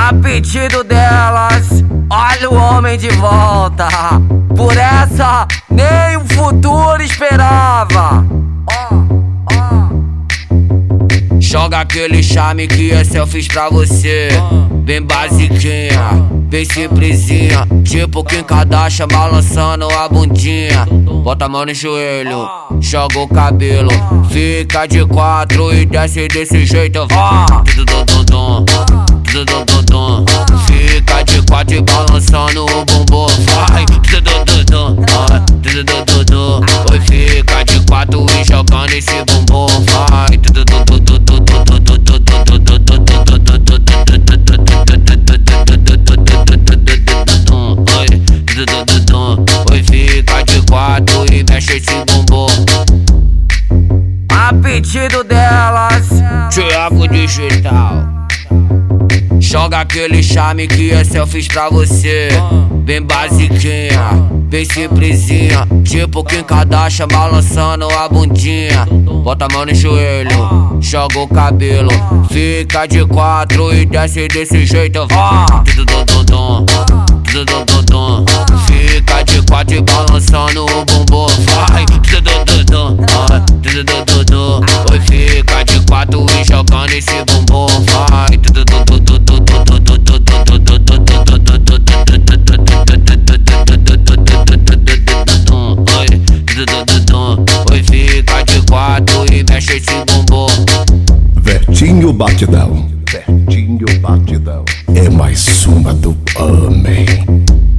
A pedido delas, olha o homem de volta. Por essa, nem o futuro esperava. Joga aquele charme que é selfies pra você. Bem basiquinha, bem simplesinha, tipo Kim Kardashian balançando a bundinha. Bota a mão no joelho, joga o cabelo, fica de quatro e desce desse jeito. Vá, fica de quatro e balançando o bumbum. Vai, oi, fica de quatro e jogando esse bumbum. Vai, oi, fica de quatro e mexe esse bumbum. A pedido delas, Thiago Digital. Joga aquele charme que é selfies pra você. Bem basiquinha, bem simplesinha, tipo Kim Kardashian balançando a bundinha. Bota a mão no joelho, joga o cabelo, fica de quatro e desce desse jeito. Vá, fica de quatro e balançando o bumbum. Vai, oi, fica de quatro e jogando esse bumbum. Vai, oi, fica de quatro e mexe esse bumbum. Vertinho Batidão. Vertinho Batidão. É mais uma do homem.